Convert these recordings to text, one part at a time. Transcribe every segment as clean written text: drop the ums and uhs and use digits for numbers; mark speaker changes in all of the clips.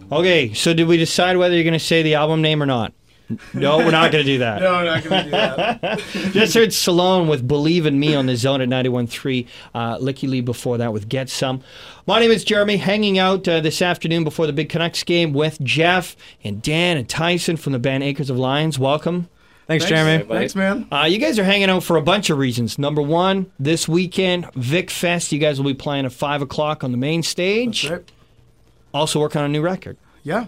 Speaker 1: Okay, so did we decide whether you're going to say the album name or not? No, we're not going to do that.
Speaker 2: No, we're not going to do that.
Speaker 1: Just heard Salone with Believe in Me on the Zone at 91.3. Licky Lee before that with Get Some. My name is Jeremy, hanging out this afternoon before the Big Canucks game with Jeff and Dan and Tyson from the band Acres of Lions. Welcome.
Speaker 3: Thanks, Jeremy.
Speaker 2: Thanks, man.
Speaker 1: You guys are hanging out for a bunch of reasons. Number one, this weekend, Vic Fest. You guys will be playing at 5 o'clock on the main stage.
Speaker 2: That's right.
Speaker 1: Also working on a new record.
Speaker 2: Yeah.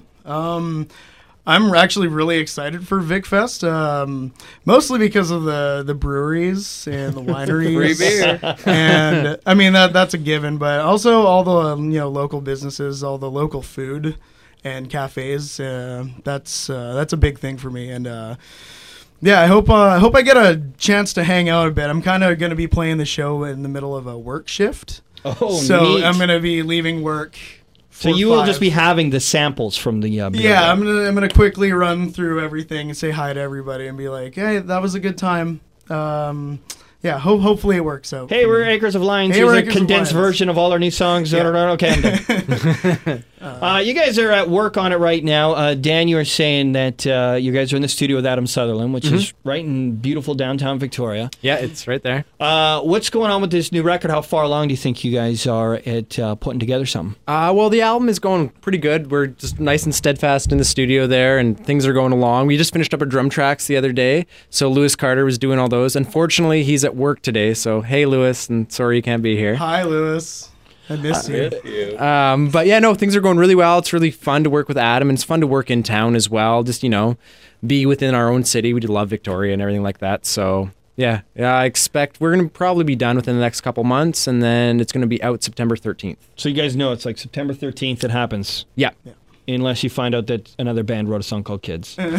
Speaker 2: I'm actually really excited for Vic Fest, mostly because of the breweries and the wineries.
Speaker 3: Free beer.
Speaker 2: And I mean that's a given, but also all the local businesses, all the local food and cafes. That's a big thing for me, and yeah, I hope I get a chance to hang out a bit. I'm kind of going to be playing the show in the middle of a work shift, so
Speaker 1: neat.
Speaker 2: I'm going to be leaving work.
Speaker 1: So you will just be having the samples from the beer.
Speaker 2: Yeah, I'm gonna quickly run through everything and say hi to everybody and be like, hey, that was a good time. Yeah, hopefully it works out.
Speaker 1: Hey, we're Acres of Lions.
Speaker 2: Hey,
Speaker 1: Here's
Speaker 2: we're
Speaker 1: a
Speaker 2: Acres of
Speaker 1: condensed
Speaker 2: Lions.
Speaker 1: version of all our new songs.
Speaker 2: Yeah.
Speaker 1: Okay, I'm done. You guys are at work on it right now. Dan, you were saying that you guys are in the studio with Adam Sutherland, which is right in beautiful downtown Victoria.
Speaker 3: Yeah, it's right there.
Speaker 1: What's going on with this new record? How far along do you think you guys are at putting together something?
Speaker 3: Well, the album is going pretty good. We're just nice and steadfast in the studio there, and things are going along. We just finished up our drum tracks the other day, so Lewis Carter was doing all those. Unfortunately, he's at work today, so hey, Lewis, and sorry you can't be here.
Speaker 2: Hi, Lewis. I missed you.
Speaker 3: But yeah, no, things are going really well. It's really fun to work with Adam, and it's fun to work in town as well. Just, be within our own city. We do love Victoria and everything like that. So yeah, I expect we're going to probably be done within the next couple months, and then it's going to be out September 13th.
Speaker 1: So you guys know it's like September 13th it happens.
Speaker 3: Yeah.
Speaker 1: Unless you find out that another band wrote a song called Kids.
Speaker 3: Too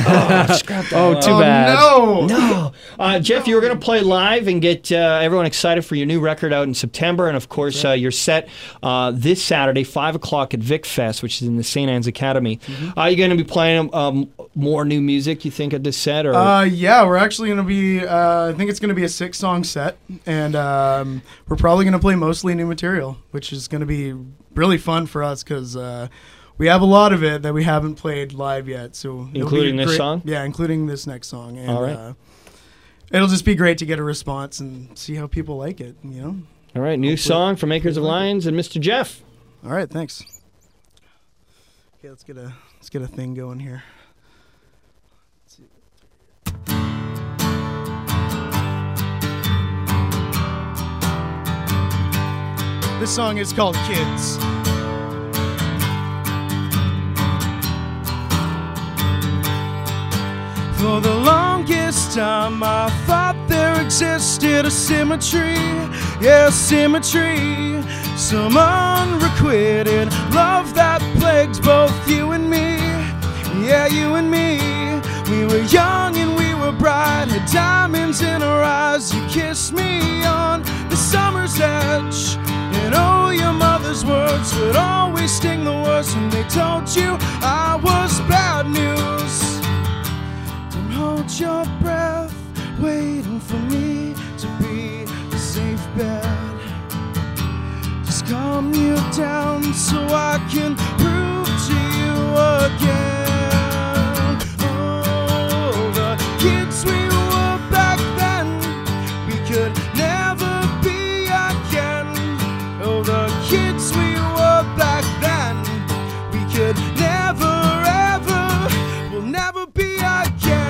Speaker 3: bad.
Speaker 2: No.
Speaker 1: Jeff, you were going to play live and get everyone excited for your new record out in September. And, of course, you're set this Saturday, 5 o'clock at Vic Fest, which is in the St. Anne's Academy. Are you going to be playing more new music, you think, at this set? Or?
Speaker 2: Yeah, we're actually going to be, I think it's going to be a 6-song set. And we're probably going to play mostly new material, which is going to be really fun for us because we have a lot of it that we haven't played live yet. So
Speaker 1: including this song?
Speaker 2: Yeah, including this next song. And,
Speaker 1: all right.
Speaker 2: It'll just be great to get a response and see how people like it,
Speaker 1: All right, new song from Acres of Lions and Mr. Jeff.
Speaker 2: All right, thanks. Okay, let's get a thing going here. Let's see. This song is called Kids. For the longest time I thought there existed a symmetry, yeah, symmetry. Some unrequited love that plagues both you and me, yeah, you and me. We were young and we were bright, had diamonds in our eyes. You kissed me on the summer's edge, and oh, your mother's words would always sting the worst when they told you I was bad news. Hold your breath, waiting for me to be a safe bet. Just calm you down so I can prove to you again. Oh, the kids we were back then, we could never be again. Oh, the kids we were back then, we could never, ever, we'll never be again.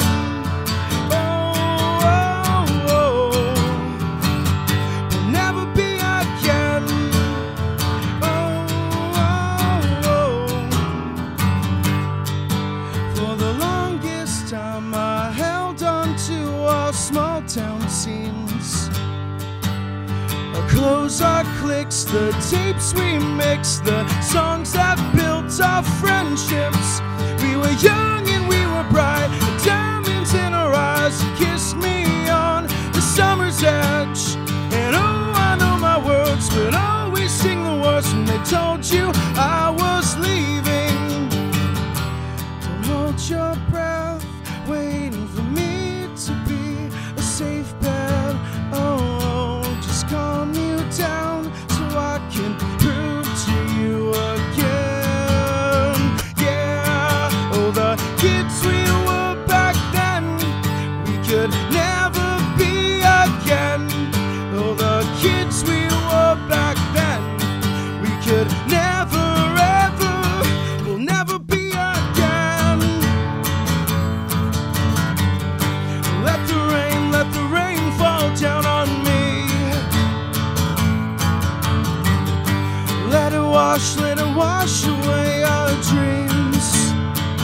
Speaker 2: Small town scenes, our clothes, our clicks, the tapes we mix, the songs that built our friendships. We were young and we were bright, the diamonds in our eyes. You kissed me on the summer's edge, and oh, I know my words would always sing the words when they told you I was leaving. Don't hold your breath, waiting for me to be safe bet. Oh, just calm you down so I can prove to you again. way to wash away our dreams.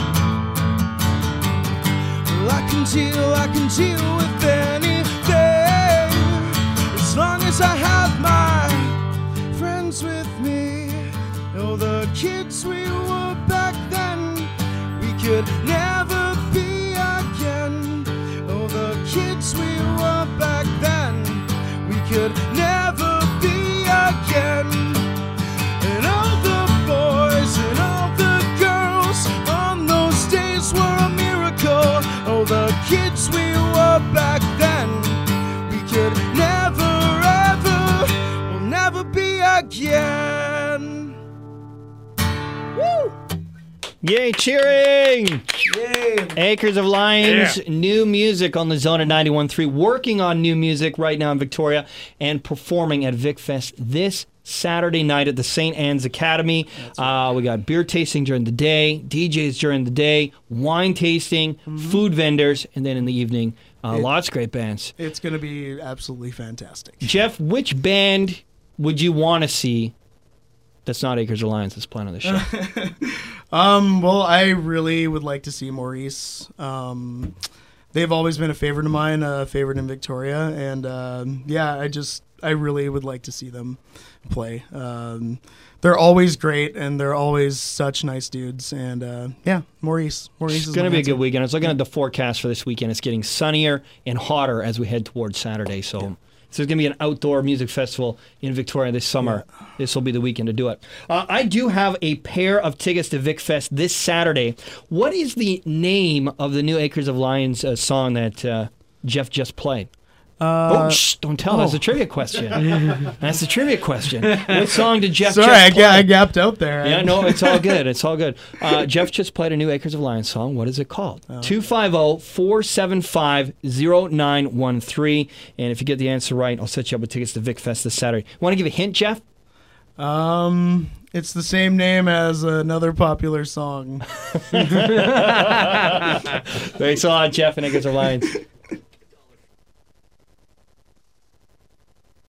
Speaker 2: Well, I can deal with anything, as long as I have my friends with me. Oh, the kids we were back then, we could never be again. Oh, the kids we were back then, we could never be again. And all the boys and all the girls on those days were a miracle. Oh, the kids we were back then, we could never, ever, will never be again. Woo!
Speaker 1: Yay, cheering!
Speaker 2: Yay!
Speaker 1: Acres of Lions, new music on the Zone at 91.3, working on new music right now in Victoria and performing at VicFest this Saturday night at the St. Anne's Academy. We got beer tasting during the day, DJs during the day, wine tasting, food vendors, and then in the evening, lots of great bands.
Speaker 2: It's going to be absolutely fantastic.
Speaker 1: Jeff, which band would you want to see that's not Acres of Lions that's playing on the show?
Speaker 2: Well, I really would like to see Maurice. They've always been a favorite of mine, a favorite in Victoria, and yeah, I really would like to see them play. They're always great, and they're always such nice dudes, and yeah, Maurice
Speaker 1: It's
Speaker 2: is
Speaker 1: going to
Speaker 2: my
Speaker 1: be a
Speaker 2: answer.
Speaker 1: good weekend. I was looking at the forecast for this weekend. It's getting sunnier and hotter as we head towards Saturday, so there's going to be an outdoor music festival in Victoria this summer. This will be the weekend to do it. I do have a pair of tickets to VicFest this Saturday. What is the name of the new Acres of Lions song that Jeff just played? Don't tell. That's a trivia question. That's a trivia question. What song did Jeff
Speaker 2: Sorry,
Speaker 1: just play?
Speaker 2: I gapped out there.
Speaker 1: Yeah, no, it's all good. It's all good. Jeff just played a new Acres of Lions song. What is it called? 250-475-0913. And if you get the answer right, I'll set you up with tickets to VicFest this Saturday. Want to give a hint, Jeff?
Speaker 2: It's the same name as another popular song.
Speaker 1: Thanks a lot, Jeff and Acres of Lions.